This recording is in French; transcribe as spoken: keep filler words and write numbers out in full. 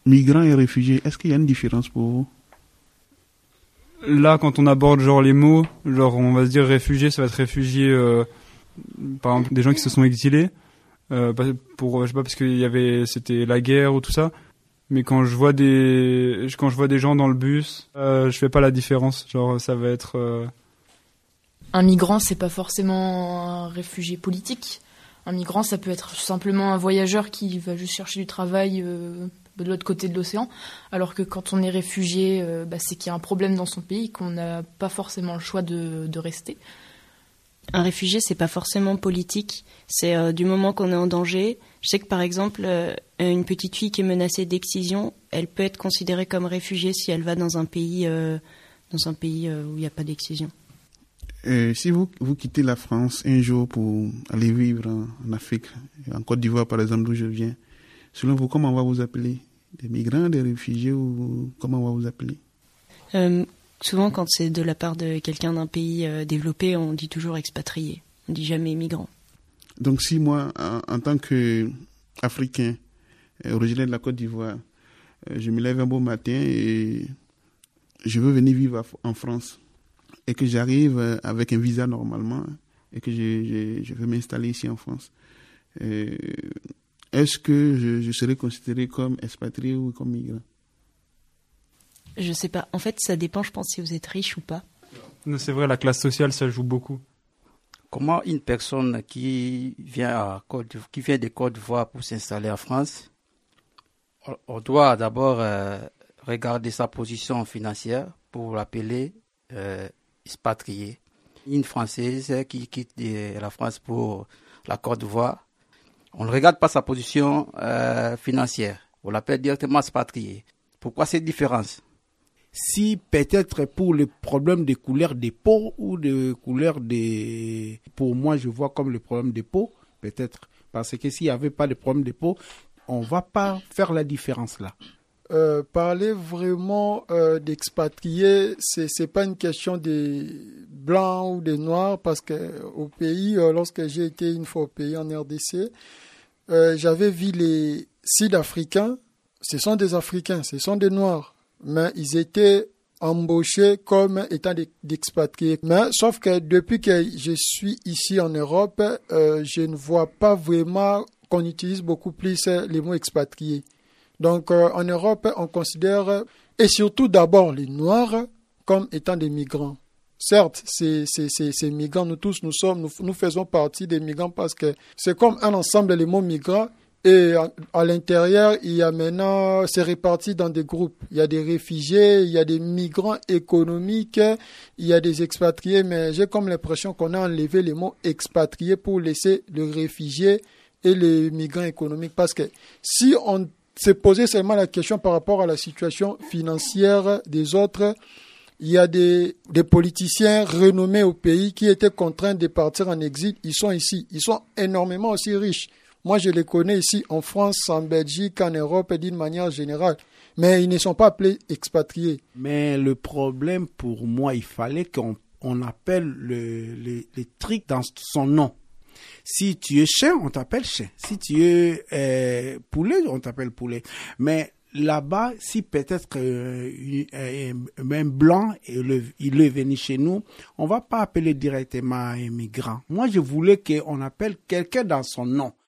Migrants et réfugiés, est-ce qu'il y a une différence pour vous? Là, quand on aborde genre les mots, genre on va se dire réfugié, ça va être réfugié, euh, par exemple des gens qui se sont exilés, euh, pour je sais pas parce qu'il y avait c'était la guerre ou tout ça. Mais quand je vois des quand je vois des gens dans le bus, euh, je fais pas la différence. Genre ça va être euh... Un migrant, c'est pas forcément un réfugié politique. Un migrant, ça peut être simplement un voyageur qui va juste chercher du travail euh, de l'autre côté de l'océan. Alors que quand on est réfugié, euh, bah, c'est qu'il y a un problème dans son pays, qu'on n'a pas forcément le choix de, de rester. Un réfugié, c'est pas forcément politique. C'est euh, du moment qu'on est en danger. Je sais que par exemple, euh, une petite fille qui est menacée d'excision, elle peut être considérée comme réfugiée si elle va dans un pays, euh, dans un pays euh, où il n'y a pas d'excision. Euh, si vous, vous quittez la France un jour pour aller vivre en, en Afrique, en Côte d'Ivoire par exemple, d'où je viens, selon vous, comment on va vous appeler? Des migrants, des réfugiés ou comment on va vous appeler? euh, Souvent, quand c'est de la part de quelqu'un d'un pays euh, développé, on dit toujours expatrié. On dit jamais migrant. Donc si moi, en, en tant qu'Africain, euh, originaire de la Côte d'Ivoire, euh, je me lève un beau matin et je veux venir vivre en France, et que j'arrive avec un visa normalement et que je, je, je veux m'installer ici en France, euh, est-ce que je, je serai considéré comme expatrié ou comme migrant? Je sais pas. En fait, ça dépend, je pense, si vous êtes riche ou pas. C'est vrai, la classe sociale, ça joue beaucoup. Comment une personne qui vient, à Côte, qui vient de Côte d'Ivoire pour s'installer en France, on doit d'abord euh, regarder sa position financière pour l'appeler euh, expatrié. Une Française qui quitte la France pour la Côte d'Ivoire, on ne regarde pas sa position euh, financière, on l'appelle directement expatrié. Pourquoi cette différence? Si peut-être pour le problème de couleur de peau ou de couleur de... Pour moi, je vois comme le problème de peau, peut-être. Parce que s'il n'y avait pas de problème de peau, on ne va pas faire la différence là. Euh, parler vraiment euh, d'expatriés, c'est c'est pas une question des blancs ou des noirs, parce que au pays, euh, lorsque j'ai été une fois au pays en R D C, euh, j'avais vu les Sud-Africains. Ce sont des Africains, ce sont des Noirs, mais ils étaient embauchés comme étant des, d'expatriés. Mais sauf que depuis que je suis ici en Europe, euh, je ne vois pas vraiment qu'on utilise beaucoup plus les mots expatriés. Donc, euh, en Europe, on considère, et surtout d'abord les Noirs, comme étant des migrants. Certes, ces, ces, ces, ces migrants, nous tous, nous sommes, nous, nous faisons partie des migrants parce que c'est comme un ensemble, les mots migrants, et à, à l'intérieur, il y a maintenant, c'est réparti dans des groupes. Il y a des réfugiés, il y a des migrants économiques, il y a des expatriés, mais j'ai comme l'impression qu'on a enlevé les mots expatriés pour laisser le réfugié et les migrants économiques. Parce que si on s'est posé seulement la question par rapport à la situation financière des autres, il y a des, des politiciens renommés au pays qui étaient contraints de partir en exil. Ils sont ici. Ils sont énormément aussi riches. Moi, je les connais ici en France, en Belgique, en Europe, d'une manière générale. Mais ils ne sont pas appelés expatriés. Mais le problème, pour moi, il fallait qu'on on appelle le, le, le truc dans son nom. Si tu es chien, on t'appelle chien. Si tu es euh, poulet, on t'appelle poulet. Mais là-bas, si peut-être euh, un blanc il est venu chez nous, on va pas appeler directement un migrant. Moi, je voulais qu'on appelle quelqu'un dans son nom.